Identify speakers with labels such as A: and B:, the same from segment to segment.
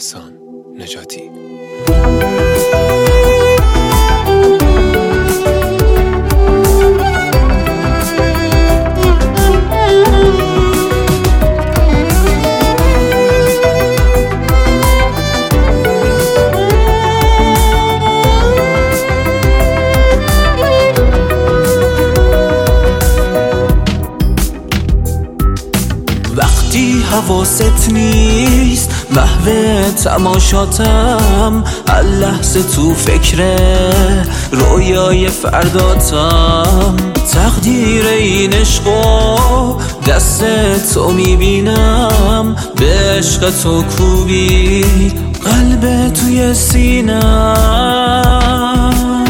A: احسان نجاتی.
B: حواست نیست محو تماشاتم، هر لحظه تو فکر رویای فرداتم. تقدیر این عشقو دست تو میبینم، به عشق تو کوبی قلب توی سینم.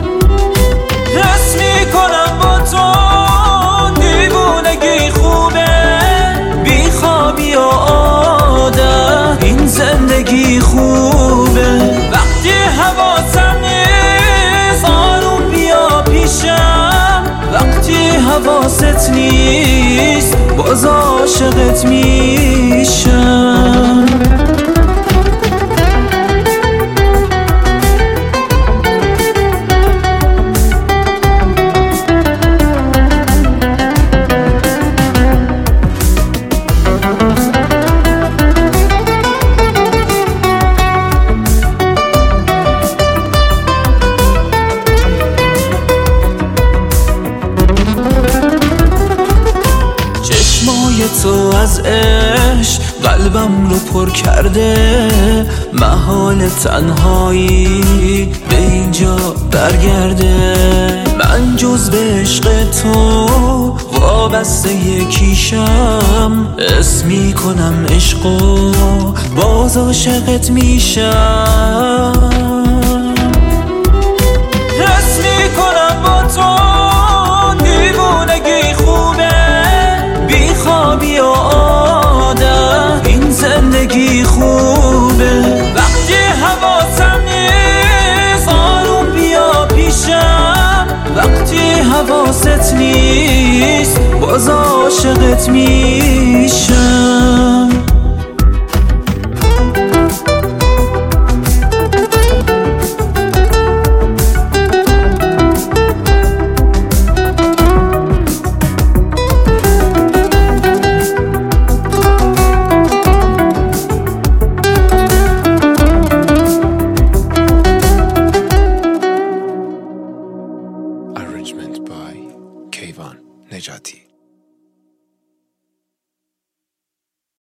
B: حس میکنم با تو دیوونگی خوبه، بیخوابی و عادت این زندگی خوبه. وقتی حواسم نیست آروم بیا پیشم، وقتی حواست نیست باز عاشقت میشم. تو از عشق قلبم رو پر کرده، محال تنهایی به اینجا برگرده. من جز به عشق تو وابسته یکیشم، حس میکنم عشقو باز عاشقت میشم. حس میکنم با تو دیوونگی خوبه، بیخوابی و عادت این زندگی خوبه. وقتی حواسم نیست آروم بیا پیشم، وقتی حواست نیست باز عاشقت میشم.